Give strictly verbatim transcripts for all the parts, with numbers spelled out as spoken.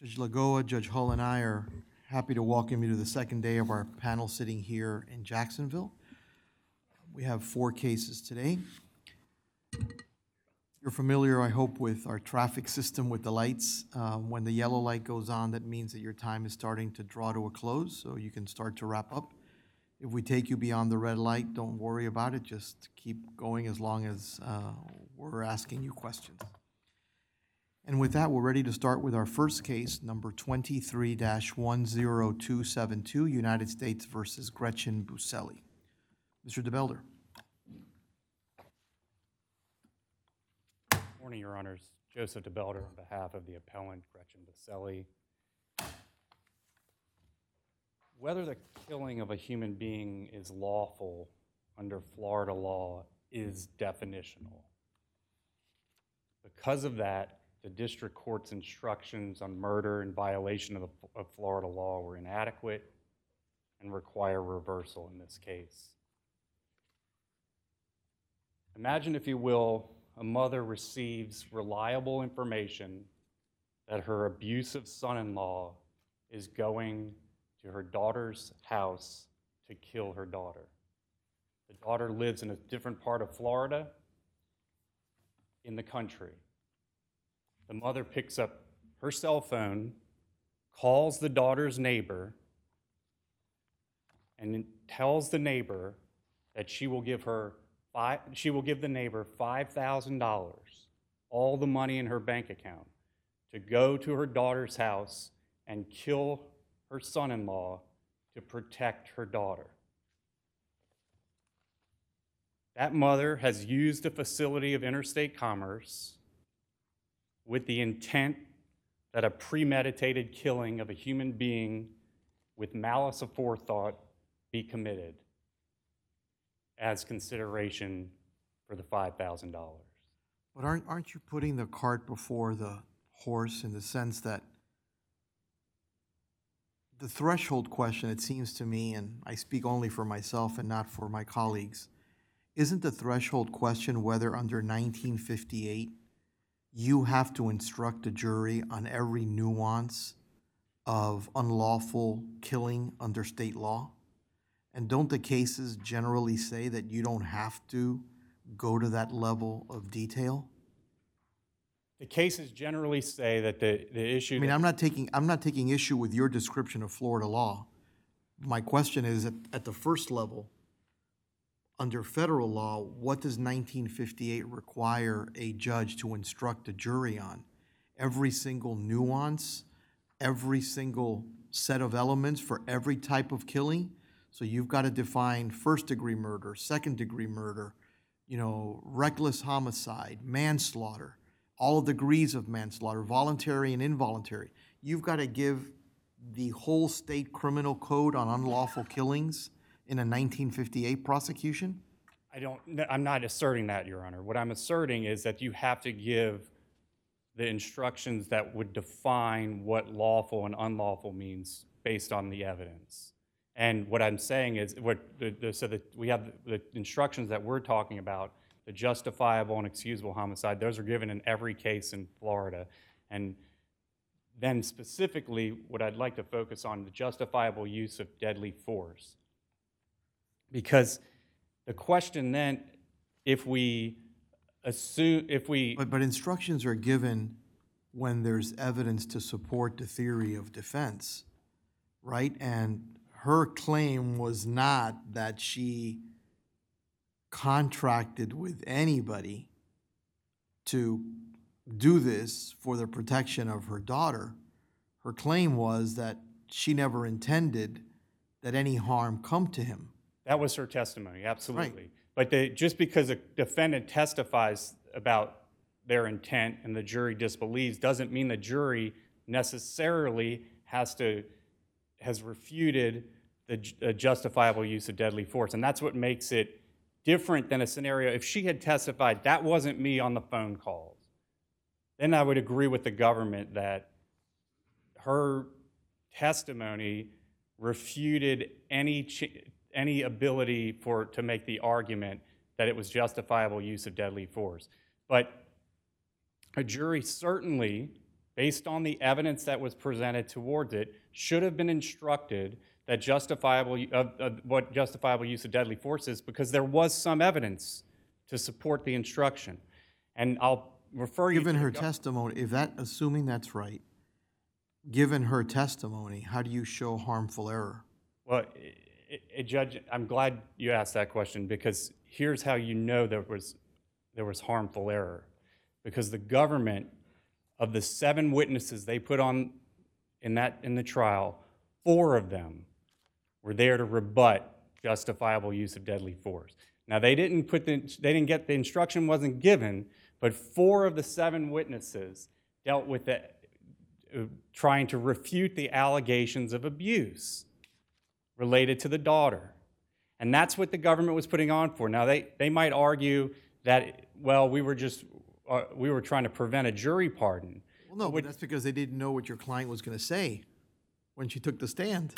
Judge Lagoa, Judge Hull, and I are happy to welcome you to the second day of our panel sitting here in Jacksonville. We have four cases today. You're familiar, I hope, with our traffic system with the lights. Uh, when the yellow light goes on, that means that your time is starting to draw to a close, so you can start to wrap up. If we take you beyond the red light, don't worry about it. Just keep going as long as uh, we're asking you questions. And with that, we're ready to start with our first case, number twenty-three dash one zero two seven two, United States versus Gretchen Buselli. Mister DeBelder. Good morning, Your Honors. Joseph DeBelder on behalf of the appellant, Gretchen Buselli. Whether the killing of a human being is lawful under Florida law is definitional. Because of that, the district court's instructions on murder in violation of, the, of Florida law were inadequate and require reversal in this case. Imagine, if you will, a mother receives reliable information that her abusive son-in-law is going to her daughter's house to kill her daughter. The daughter lives in a different part of Florida in the country. The mother picks up her cell phone, calls the daughter's neighbor, and tells the neighbor that she will give her five, she will give the neighbor five thousand dollars, all the money in her bank account, to go to her daughter's house and kill her son-in-law to protect her daughter. That mother has used a facility of interstate commerce with the intent that a premeditated killing of a human being with malice aforethought be committed as consideration for the five thousand dollars. But aren't, aren't you putting the cart before the horse in the sense that the threshold question, it seems to me, and I speak only for myself and not for my colleagues, isn't the threshold question whether under nineteen fifty-eight you have to instruct a jury on every nuance of unlawful killing under state law? And don't the cases generally say that you don't have to go to that level of detail? The cases generally say that the, the issue... I mean, I'm not taking, I'm not taking issue with your description of Florida law. My question is, at, at the first level, under federal law, what does nineteen fifty-eight require a judge to instruct a jury on? Every single nuance, every single set of elements for every type of killing? So you've got to define first-degree murder, second-degree murder, you know, reckless homicide, manslaughter, all degrees of manslaughter, voluntary and involuntary. You've got to give the whole state criminal code on unlawful killings in a nineteen fifty-eight prosecution? I don't, I'm not asserting that, Your Honor. What I'm asserting is that you have to give the instructions that would define what lawful and unlawful means based on the evidence. And what I'm saying is, what the, the, so that we have the, the instructions that we're talking about, the justifiable and excusable homicide, those are given in every case in Florida. And then specifically, what I'd like to focus on, the justifiable use of deadly force. Because the question then, if we assume, if we... But, but instructions are given when there's evidence to support the theory of defense, right? And her claim was not that she contracted with anybody to do this for the protection of her daughter. Her claim was that she never intended that any harm come to him. That was her testimony, absolutely. Right. But they, just because a defendant testifies about their intent and the jury disbelieves doesn't mean the jury necessarily has to, has refuted the uh, justifiable use of deadly force. And that's what makes it different than a scenario. If she had testified, that wasn't me on the phone calls, then I would agree with the government that her testimony refuted any ch any ability for to make the argument that it was justifiable use of deadly force. But a jury certainly based on the evidence that was presented towards it, should have been instructed that justifiable of, of what justifiable use of deadly force is, because there was some evidence to support the instruction. And I'll refer you Given to her the, testimony, if that, assuming that's right, given her testimony, how do you show harmful error? well, it, it, Judge, I'm glad you asked that question, because here's how you know there was there was harmful error, because the government, of the seven witnesses they put on in that in the trial, four of them were there to rebut justifiable use of deadly force. Now they didn't put the they didn't get the instruction wasn't given, but four of the seven witnesses dealt with the, uh, trying to refute the allegations of abuse related to the daughter. And that's what the government was putting on for. Now they, they might argue that, well, we were just uh, we were trying to prevent a jury pardon. Well, no, but that's because they didn't know what your client was going to say when she took the stand.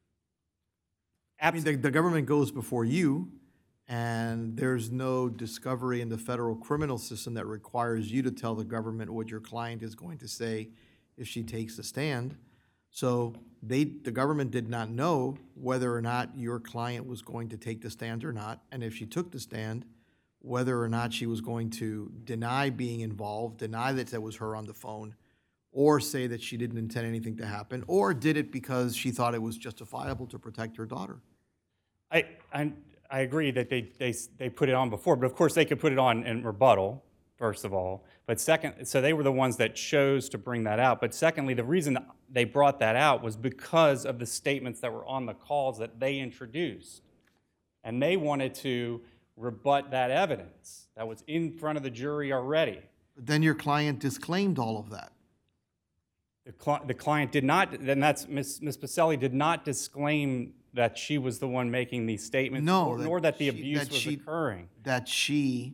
I mean, the, the government goes before you, and there's no discovery in the federal criminal system that requires you to tell the government what your client is going to say if she takes the stand. So they, the government did not know whether or not your client was going to take the stand or not, and if she took the stand, whether or not she was going to deny being involved, deny that that was her on the phone, or say that she didn't intend anything to happen, or did it because she thought it was justifiable to protect her daughter. I, I, I agree that they, they, they put it on before, but of course they could put it on in rebuttal, first of all. But second, so they were the ones that chose to bring that out. But secondly, the reason they brought that out was because of the statements that were on the calls that they introduced. And they wanted to rebut that evidence that was in front of the jury already. But then your client disclaimed all of that. The, cli- the client did not, and that's, Miz Miz Pacelli did not disclaim that she was the one making these statements, No, nor, that nor that the she- abuse that was she- occurring. That she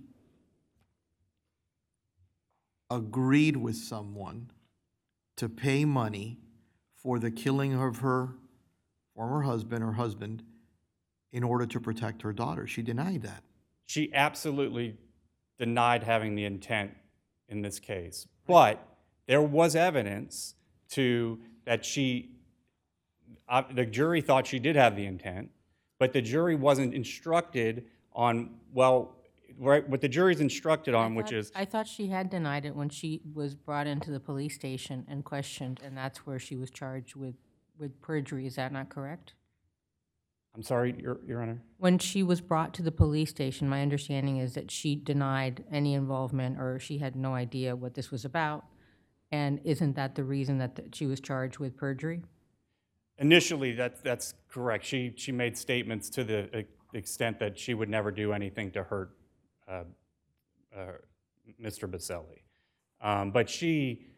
agreed with someone to pay money for the killing of her former husband or husband in order to protect her daughter. She denied that. She absolutely denied having the intent in this case. But there was evidence to that she, uh, the jury thought she did have the intent, but the jury wasn't instructed on, well, right, what the jury's instructed on, which thought- is, I thought she had denied it when she was brought into the police station and questioned, and that's where she was charged with, with perjury. Is that not correct? I'm sorry, Your, Your Honor? When she was brought to the police station, my understanding is that she denied any involvement, or she had no idea what this was about. And isn't that the reason that th- she was charged with perjury? Initially, that, that's correct. She, she made statements to the uh, extent that she would never do anything to hurt uh, uh, Mister Pacelli. Um, but she,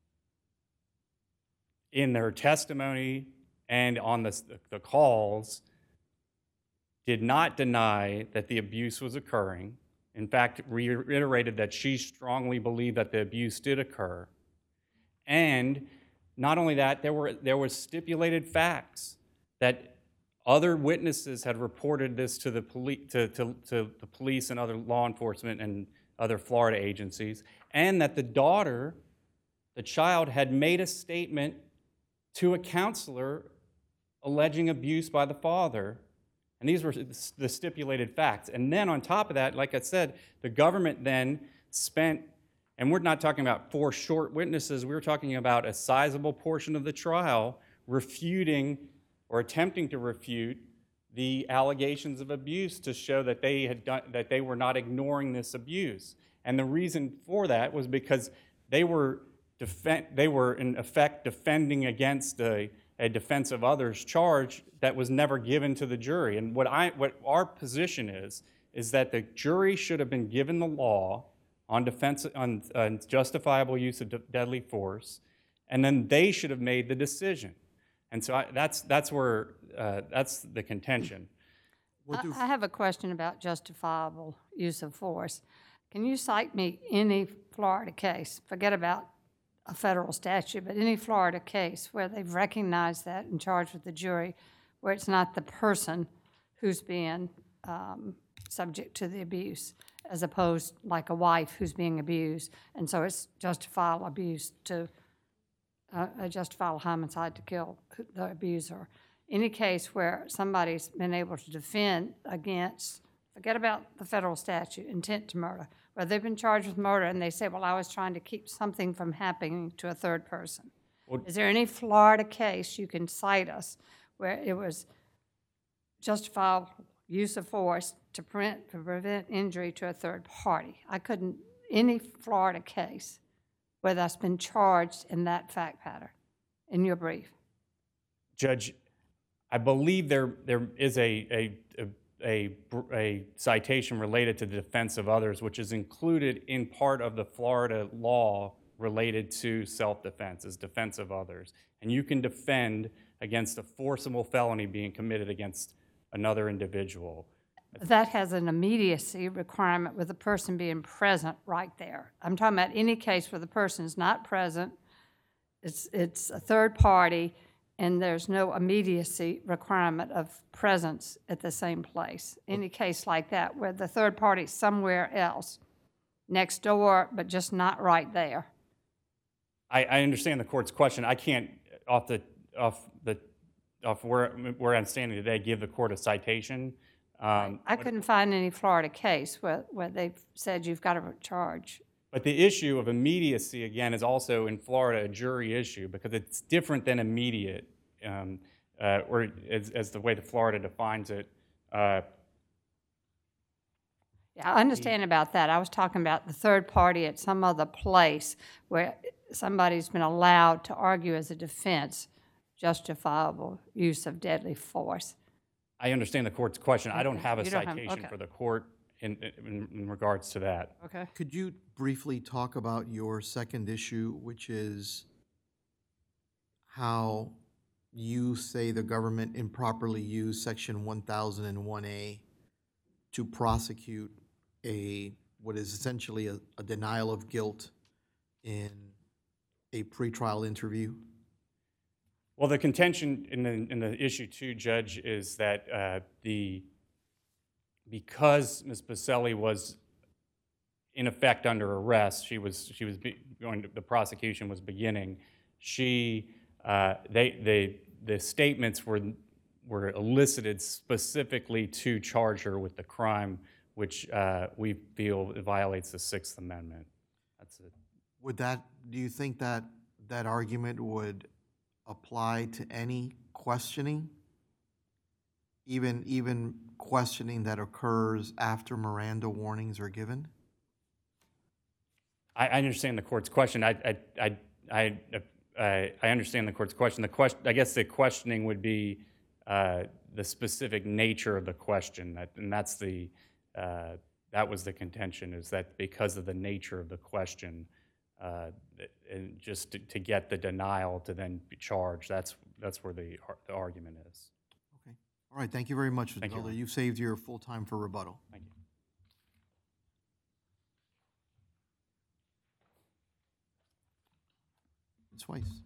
in her testimony and on the, the calls, did not deny that the abuse was occurring. In fact, reiterated that she strongly believed that the abuse did occur. And not only that, there were there was stipulated facts that other witnesses had reported this to the police, to, to, to the police and other law enforcement and other Florida agencies, and that the daughter, the child, had made a statement to a counselor alleging abuse by the father. And these were the stipulated facts. And then on top of that, like I said, the government then spent, and we're not talking about four short witnesses, we were talking about a sizable portion of the trial refuting or attempting to refute the allegations of abuse to show that they had done, that they were not ignoring this abuse. And the reason for that was because they were defend, they were in effect defending against a, a defense of others charge that was never given to the jury. And what I what our position is is that the jury should have been given the law on defense on, on justifiable use of de- deadly force, and then they should have made the decision. And so I, that's that's where uh, that's the contention. What do- I I have a question about justifiable use of force. Can you cite me any Florida case, forget about a federal statute, but any Florida case where they've recognized that and charged with the jury, where it's not the person who's being um, subject to the abuse, as opposed like a wife who's being abused, and so it's justifiable abuse to a, a justifiable homicide to kill the abuser. Any case where somebody's been able to defend against, forget about the federal statute, intent to murder, where they've been charged with murder and they say, well, I was trying to keep something from happening to a third person. Well, Is there any Florida case you can cite us where it was justifiable use of force to prevent, to prevent injury to a third party? I couldn't, any Florida case where that's been charged in that fact pattern in your brief. Judge, I believe there there is a a, a a a citation related to the defense of others, which is included in part of the Florida law related to self-defense, as defense of others. And you can defend against a forcible felony being committed against another individual. That has an immediacy requirement with the person being present right there. I'm talking about any case where the person is not present, it's, it's a third party, and there's no immediacy requirement of presence at the same place. Any case like that where the third party's somewhere else, next door, but just not right there. I, I understand the court's question. I can't, off the off the off where where I'm standing today, give the court a citation. Um, I couldn't find any Florida case where, where they've said you've got to charge. But the issue of immediacy, again, is also in Florida a jury issue because it's different than immediate, um, uh, or as, as the way that Florida defines it. Uh, Yeah, I understand about that. I was talking about the third party at some other place where somebody's been allowed to argue as a defense justifiable use of deadly force. I understand the court's question. I don't Okay. have a You don't have- citation okay. for the court in, in, in regards to that. Okay. Could you briefly talk about your second issue, which is how you say the government improperly used Section one thousand one A to prosecute a, what is essentially a, a denial of guilt in a pretrial interview? Well, the contention in the, in the issue two, Judge, is that uh, the, because Miz Baselli was in effect under arrest, she was, she was be, going to, the prosecution was beginning, she, uh, they, they, the statements were, were elicited specifically to charge her with the crime, which uh, we feel violates the Sixth Amendment. That's it. Would that, do you think that that argument would apply to any questioning? Even, even questioning that occurs after Miranda warnings are given? I, I understand the court's question. I, I, I, I, I, I understand the court's question. The question, I guess, the questioning would be uh, the specific nature of the question, that, and that's the, uh, that was the contention, is that because of the nature of the question, uh, and just to, to get the denial to then be charged, that's that's where the the argument is. Okay. All right. Thank you very much, Mister Thank you. Elder. You've saved your full time for rebuttal. Thank you. Miz Weiss.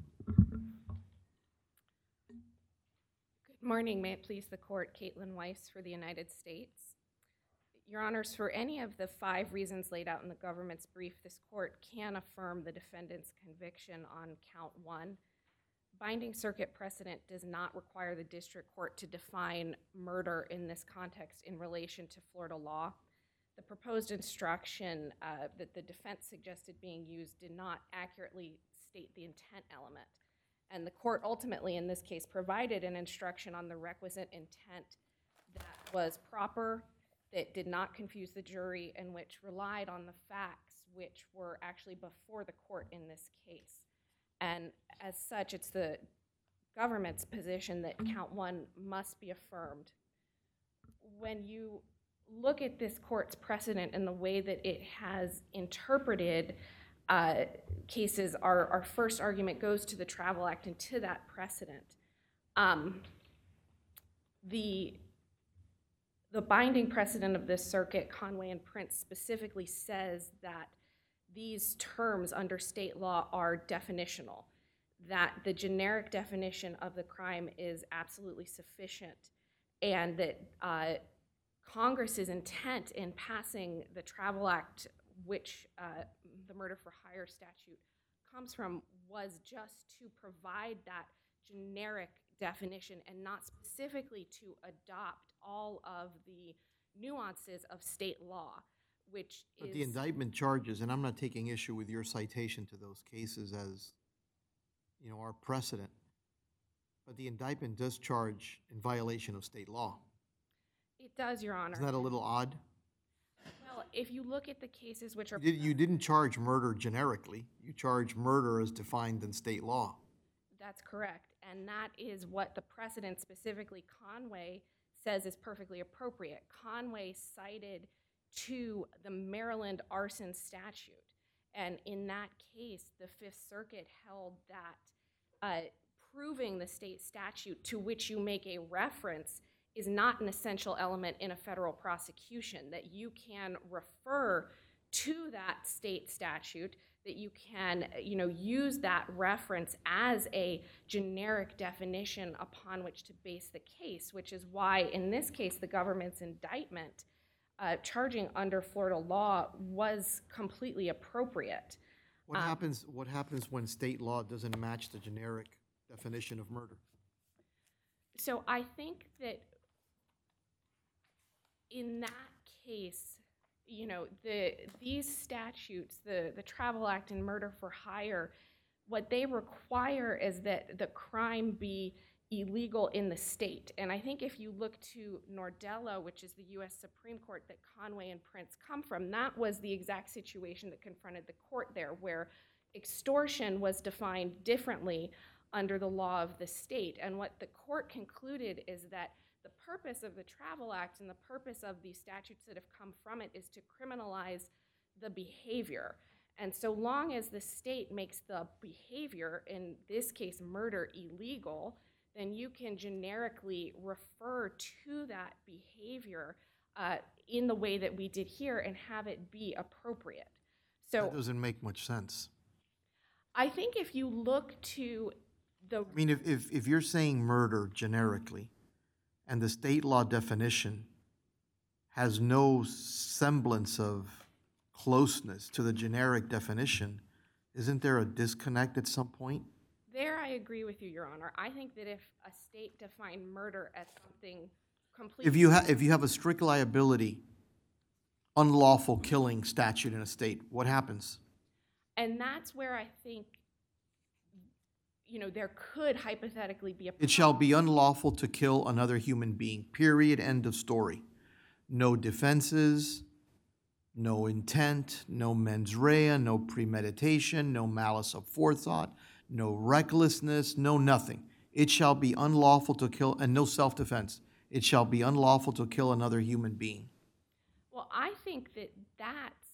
Good morning. May it please the court, Caitlin Weiss for the United States. Your Honors, for any of the five reasons laid out in the government's brief, this court can affirm the defendant's conviction on count one. Binding circuit precedent does not require the district court to define murder in this context in relation to Florida law. The proposed instruction uh, that the defense suggested being used did not accurately state the intent element. And the court ultimately, in this case, provided an instruction on the requisite intent that was proper, that did not confuse the jury, and which relied on the facts which were actually before the court in this case. And as such, it's the government's position that count one must be affirmed. When you look at this court's precedent and the way that it has interpreted uh, cases, our, our first argument goes to the Travel Act and to that precedent. Um, the The binding precedent of this circuit, Conway and Prince, specifically says that these terms under state law are definitional, that the generic definition of the crime is absolutely sufficient, and that uh, Congress's intent in passing the Travel Act, which uh, the Murder for Hire statute comes from was just to provide that generic definition and not specifically to adopt all of the nuances of state law, which But is... the indictment charges, and I'm not taking issue with your citation to those cases as, you know, our precedent, but the indictment does charge in violation of state law. It does, Your Honor. Isn't that a little odd? Well, if you look at the cases which are... You did- you didn't charge murder generically. You charge murder as defined in state law. That's correct. And that is what the precedent, specifically Conway, says is perfectly appropriate. Conway cited to the Maryland arson statute. And in that case, the Fifth Circuit held that uh, proving the state statute to which you make a reference is not an essential element in a federal prosecution, that you can refer to that state statute, that you can, you know, use that reference as a generic definition upon which to base the case, which is why, in this case, the government's indictment uh, charging under Florida law was completely appropriate. What happens, what happens when state law doesn't match the generic definition of murder? So I think that in that case, you know, the these statutes, the, the Travel Act and Murder for Hire, what they require is that the crime be illegal in the state. And I think if you look to Nordello, which is the U S Supreme Court that Conway and Prince come from, that was the exact situation that confronted the court there, where extortion was defined differently under the law of the state. And what the court concluded is that the purpose of the Travel Act and the purpose of the statutes that have come from it is to criminalize the behavior. And so long as the state makes the behavior, in this case murder, illegal, then you can generically refer to that behavior uh, in the way that we did here and have it be appropriate. So That doesn't make much sense. I think if you look to the... I mean, if, if, if you're saying murder generically, and the state law definition has no semblance of closeness to the generic definition, isn't there a disconnect at some point? There I agree with you, Your Honor. I think that if a state defined murder as something completely... If you, ha if you have a strict liability, unlawful killing statute in a state, what happens? And that's where I think, you know, there could hypothetically be a... It shall be unlawful to kill another human being, period, end of story. No defenses, no intent, no mens rea, no premeditation, no malice of forethought, no recklessness, no nothing. It shall be unlawful to kill, and no self-defense. It shall be unlawful to kill another human being. Well, I think that that's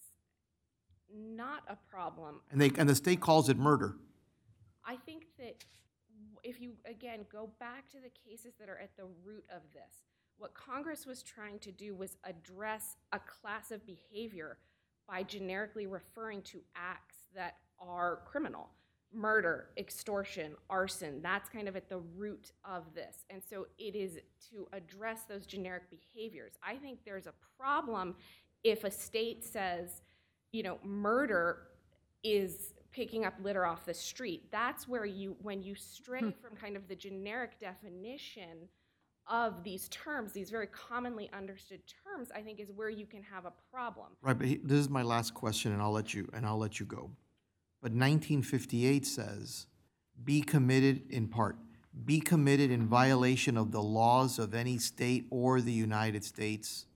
not a problem. And they, and the state calls it murder. I think that if you, again, go back to the cases that are at the root of this, what Congress was trying to do was address a class of behavior by generically referring to acts that are criminal. Murder, extortion, arson, that's kind of at the root of this. And so it is to address those generic behaviors. I think there's a problem if a state says, you know, murder is picking up litter off the street. That's where you, when you stray from kind of the generic definition of these terms, these very commonly understood terms, I think is where you can have a problem. Right, but he, this is my last question, and I'll let you, and I'll let you go. But nineteen fifty-eight says, be committed in part, be committed in violation of the laws of any state or the United States.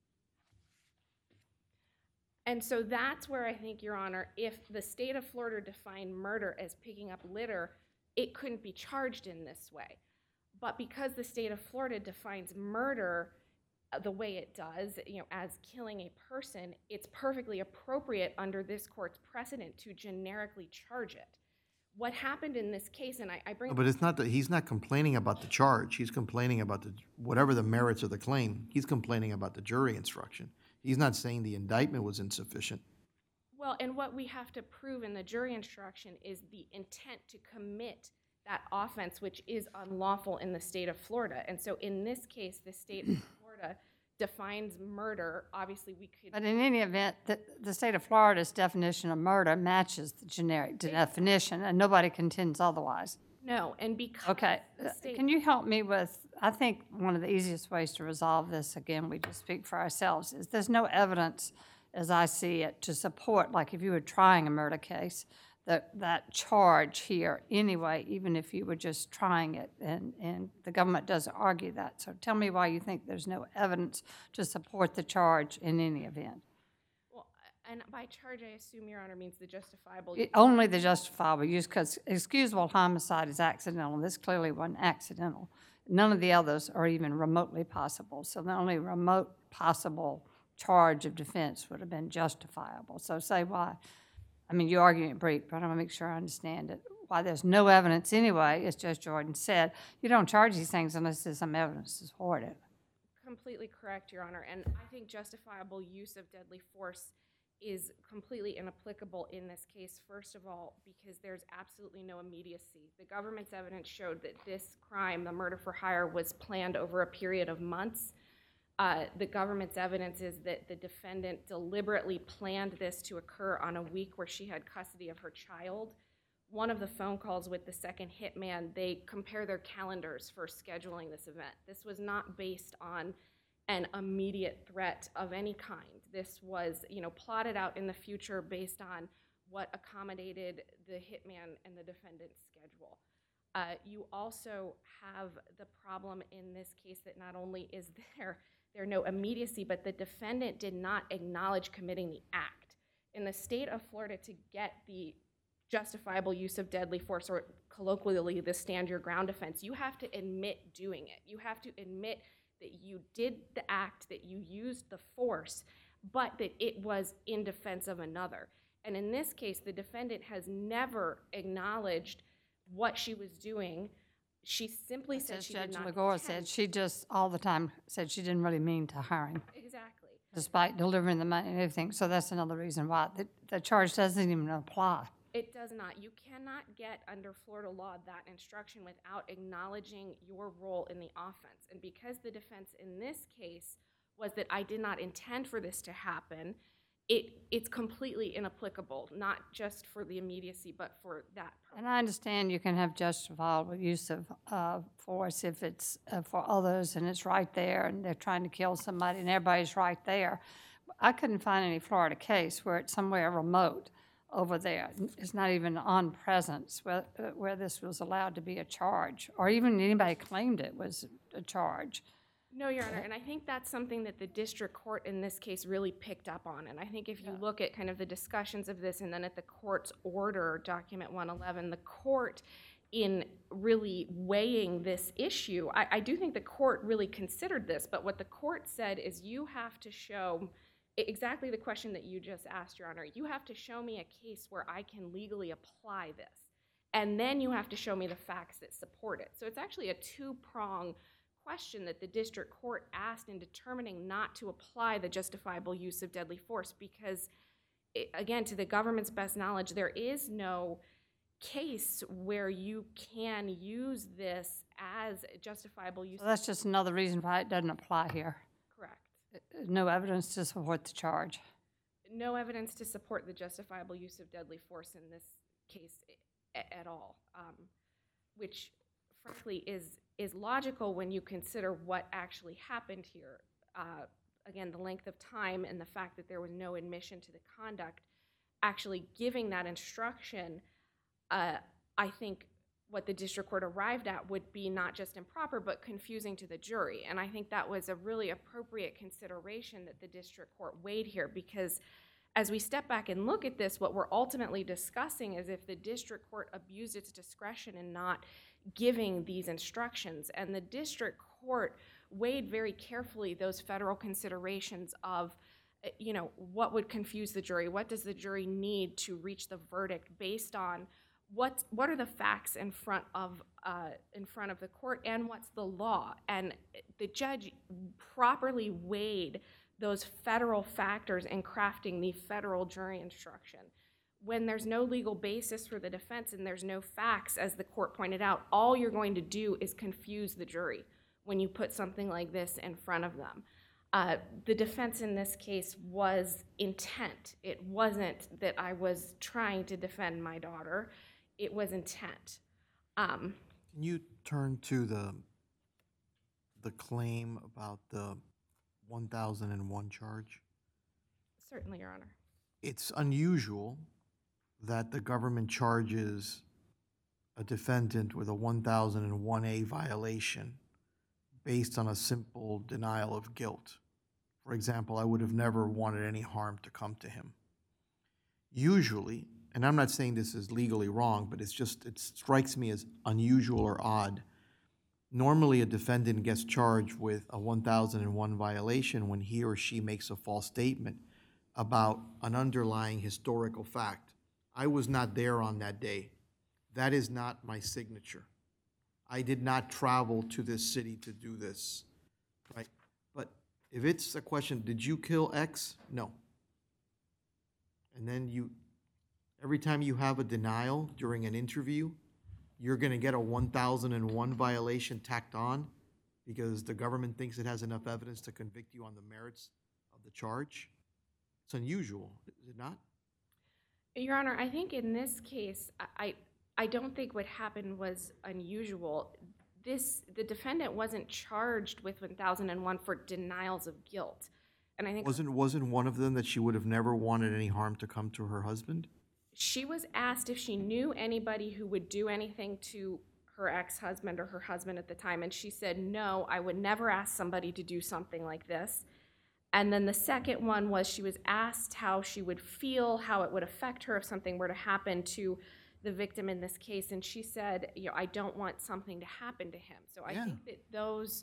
And so that's where I think, Your Honor, if the state of Florida defined murder as picking up litter, it couldn't be charged in this way. But because the state of Florida defines murder the way it does, you know, as killing a person, it's perfectly appropriate under this court's precedent to generically charge it. What happened in this case, and I, I bring... But it's not that, he's not complaining about the charge, he's complaining about the, whatever the merits of the claim, he's complaining about the jury instruction. He's not saying the indictment was insufficient. Well, and what we have to prove in the jury instruction is the intent to commit that offense, which is unlawful in the state of Florida. And so in this case, the state of Florida defines murder, obviously we could. But in any event, the, the state of Florida's definition of murder matches the generic definition, and nobody contends otherwise. No, and because Okay, the uh, state. can you help me with, I think one of the easiest ways to resolve this, again, we just speak for ourselves, is there's no evidence, as I see it, to support, like if you were trying a murder case, that, that charge here anyway, even if you were just trying it, and, and the government doesn't argue that. So tell me why you think there's no evidence to support the charge in any event. Well, and by charge, I assume, Your Honor, means the justifiable. It- Only the justifiable use, because excusable homicide is accidental, and this clearly wasn't accidental. None of the others are even remotely possible, so the only remote possible charge of defense would have been justifiable. So say why. I mean, you argue it brief, but I want to make sure I understand it. Why there's no evidence anyway, as Judge Jordan said, you don't charge these things unless there's some evidence to support it. Completely correct, Your Honor. And I think justifiable use of deadly force is completely inapplicable in this case, first of all, because there's absolutely no immediacy. The government's evidence showed that this crime, the murder for hire, was planned over a period of months. Uh, the government's evidence is that the defendant deliberately planned this to occur on a week where she had custody of her child. One of the phone calls with the second hitman, they compare their calendars for scheduling this event. This was not based on an immediate threat of any kind. This was, you know, plotted out in the future based on what accommodated the hitman and the defendant's schedule. Uh, you also have the problem in this case that not only is there there no immediacy, but the defendant did not acknowledge committing the act. In the state of Florida, to get the justifiable use of deadly force, or colloquially the stand your ground offense, you have to admit doing it. You have to admit that you did the act, that you used the force, but that it was in defense of another. And in this case, the defendant has never acknowledged what she was doing. She simply said As she Judge did not Legore intend. said, she just all the time said she didn't really mean to hire him, Exactly. despite delivering the money and everything. So that's another reason why the, the charge doesn't even apply. It does not. You cannot get under Florida law that instruction without acknowledging your role in the offense. And because the defense in this case was that I did not intend for this to happen, it it's completely inapplicable, not just for the immediacy, but for that purpose. And I understand you can have justifiable use of uh, force if it's uh, for others and it's right there and they're trying to kill somebody and everybody's right there. I couldn't find any Florida case where it's somewhere remote over there. It's not even on presence where, uh, where this was allowed to be a charge, or even anybody claimed it was a charge. No, Your Honor, and I think that's something that the district court in this case really picked up on. And I think if you Yeah. look at kind of the discussions of this and then at the court's order, document one eleven, the court in really weighing this issue, I, I do think the court really considered this, but what the court said is you have to show exactly the question that you just asked, Your Honor. You have to show me a case where I can legally apply this, and then you have to show me the facts that support it. So it's actually a two-prong question that the district court asked in determining not to apply the justifiable use of deadly force because, it, again, to the government's best knowledge, there is no case where you can use this as justifiable use. So that's just another reason why it doesn't apply here. Correct. No evidence to support the charge. No evidence to support the justifiable use of deadly force in this case a- at all, um, which frankly is is logical when you consider what actually happened here. Uh, again, the length of time and the fact that there was no admission to the conduct, actually giving that instruction, uh, I think what the district court arrived at would be not just improper, but confusing to the jury. And I think that was a really appropriate consideration that the district court weighed here, because as we step back and look at this, what we're ultimately discussing is if the district court abused its discretion in not giving these instructions. And the district court weighed very carefully those federal considerations of, you know, what would confuse the jury? What does the jury need to reach the verdict based on what what are the facts in front of uh, in front of the court, and what's the law? And the judge properly weighed those federal factors in crafting the federal jury instruction. When there's no legal basis for the defense and there's no facts, as the court pointed out, all you're going to do is confuse the jury when you put something like this in front of them. Uh, the defense in this case was intent. It wasn't that I was trying to defend my daughter. It was intent. Um, Can you turn to the, the claim about the one thousand one charge? certainly, Your Honor. It's unusual that the government charges a defendant with a one thousand one A violation based on a simple denial of guilt. For example, I would have never wanted any harm to come to him. Usually, and I'm not saying this is legally wrong, but it's just, it strikes me as unusual or odd. Normally, a defendant gets charged with a one thousand one violation when he or she makes a false statement about an underlying historical fact. I was not there on that day. That is not my signature. I did not travel to this city to do this, right? But if it's a question, did you kill X? No. And then you, every time you have a denial during an interview, you're gonna get a one thousand one violation tacked on because the government thinks it has enough evidence to convict you on the merits of the charge. It's unusual, is it not? Your Honor, I think in this case, I, I I don't think what happened was unusual. This, the defendant wasn't charged with one thousand one for denials of guilt. And I think Wasn't, wasn't one of them that she would have never wanted any harm to come to her husband? she was asked if she knew anybody who would do anything to her ex-husband or her husband at the time, and she said, no, I would never ask somebody to do something like this. And then the second one was she was asked how she would feel, how it would affect her if something were to happen to the victim in this case, and she said, you know, I don't want something to happen to him. So I Yeah. think that those,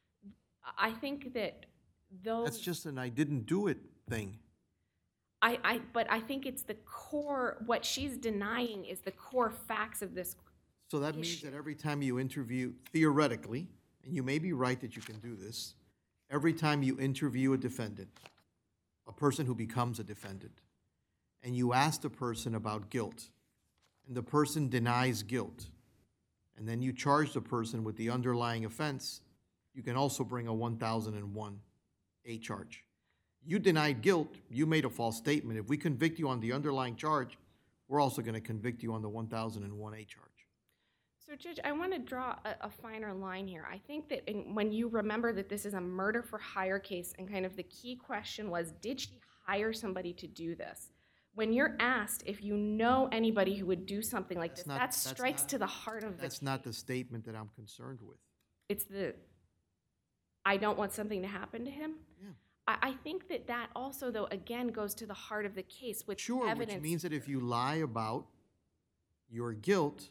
I think that those. That's just an I didn't do it thing. I, I, but I think it's the core, what she's denying is the core facts of this. So that means issue. that every time you interview, theoretically, and you may be right that you can do this, every time you interview a defendant, a person who becomes a defendant, and you ask the person about guilt, and the person denies guilt, and then you charge the person with the underlying offense, you can also bring a one thousand one A charge. You denied guilt, you made a false statement. If we convict you on the underlying charge, we're also going to convict you on the one thousand one A charge. So, Judge, I want to draw a, a finer line here. I think that in, when you remember that this is a murder for hire case, and kind of the key question was, did she hire somebody to do this? When you're asked if you know anybody who would do something like That's this, not- that that's strikes not- to the heart of the That's not the statement that I'm concerned with. It's the, I don't want something to happen to him. Yeah. I, I think that that also, though, again, goes to the heart of the case with Sure, evidence. which means that if you lie about your guilt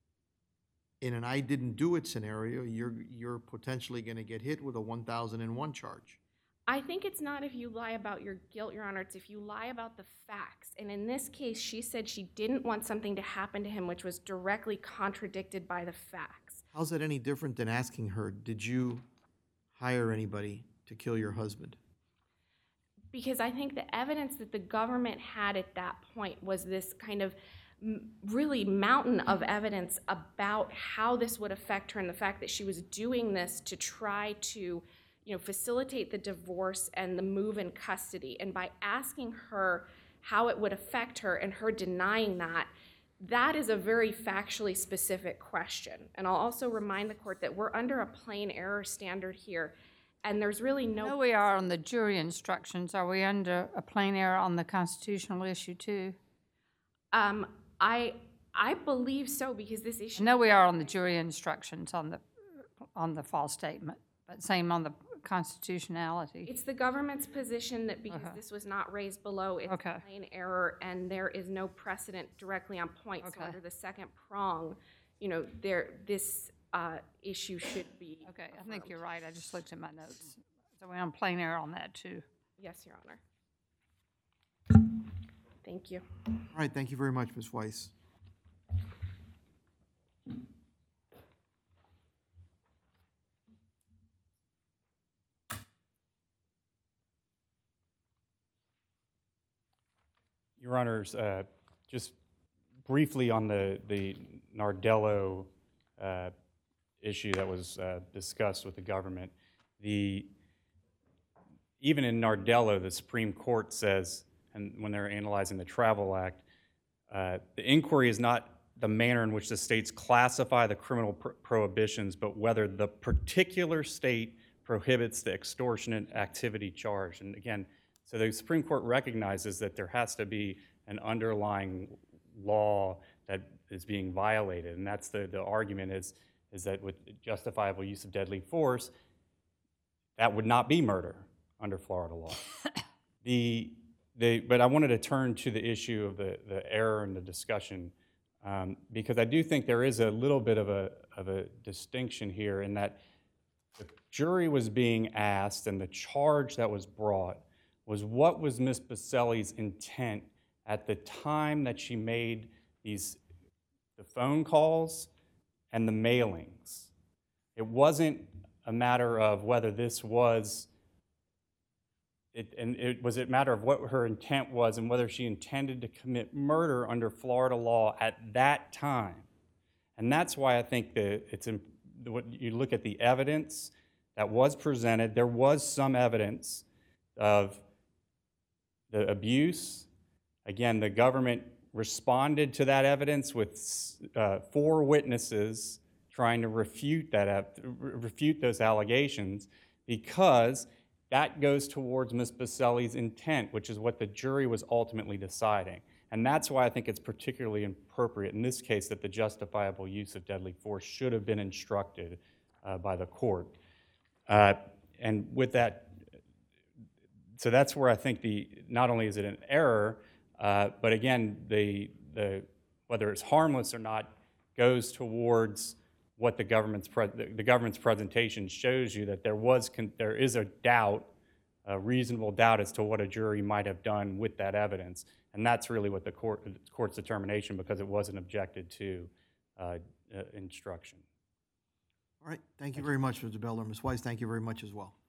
in an I didn't do it scenario, you're, you're potentially going to get hit with a one thousand one charge. I think it's not if you lie about your guilt, Your Honor. It's if you lie about the facts. And in this case, she said she didn't want something to happen to him, which was directly contradicted by the facts. How's that any different than asking her, did you hire anybody to kill your husband? Because I think the evidence that the government had at that point was this kind of m- really mountain of evidence about how this would affect her, and the fact that she was doing this to try to, you know, facilitate the divorce and the move in custody. And by asking her how it would affect her and her denying that, that is a very factually specific question. And I'll also remind the court that we're under a plain error standard here, and there's really no. No, we are on the jury instructions. Are we under a plain error on the constitutional issue too? Um, I I believe so, because this issue. No, we are on the jury instructions on the, on the false statement, but same on the constitutionality. It's the government's position that because Okay. this was not raised below, it's Okay. a plain error, and there is no precedent directly on point. So Okay. under the second prong, you know, there this uh, issue should be. Okay, I think affirmed. you're right. I just looked at my notes. So we're on plain error on that too. Yes, Your Honor. Thank you. All right, thank you very much, Miz Weiss. Your Honors, uh, just briefly on the, the Nardello uh, issue that was uh, discussed with the government, the, even in Nardello, the Supreme Court says, and when they're analyzing the Travel Act, uh, the inquiry is not the manner in which the states classify the criminal pro prohibitions, but whether the particular state prohibits the extortionate activity charged. And again, so the Supreme Court recognizes that there has to be an underlying law that is being violated, and that's the, the argument is, is that with justifiable use of deadly force, that would not be murder under Florida law. the, the, but I wanted to turn to the issue of the, the error in the discussion, um, because I do think there is a little bit of a, of a distinction here in that the jury was being asked and the charge that was brought was what was Miz Baselli's intent at the time that she made these the phone calls and the mailings. It wasn't a matter of whether this was, it, and it was a matter of what her intent was and whether she intended to commit murder under Florida law at that time. And that's why I think that it's, what you look at the evidence that was presented, there was some evidence of the abuse. Again, the government responded to that evidence with uh, four witnesses trying to refute that, refute those allegations, because that goes towards Miz Baselli's intent, which is what the jury was ultimately deciding. And that's why I think it's particularly appropriate in this case that the justifiable use of deadly force should have been instructed uh, by the court. Uh, and with that, so that's where I think the, not only is it an error, uh, but again, the, the, whether it's harmless or not goes towards what the government's, pre the, the government's presentation shows you, that there was, con there is a doubt, a reasonable doubt as to what a jury might have done with that evidence. And that's really what the court, the court's determination, because it wasn't objected to uh, uh, instruction. All right, thank you very much, Mister Beller. Miz Weiss, thank you very much as well.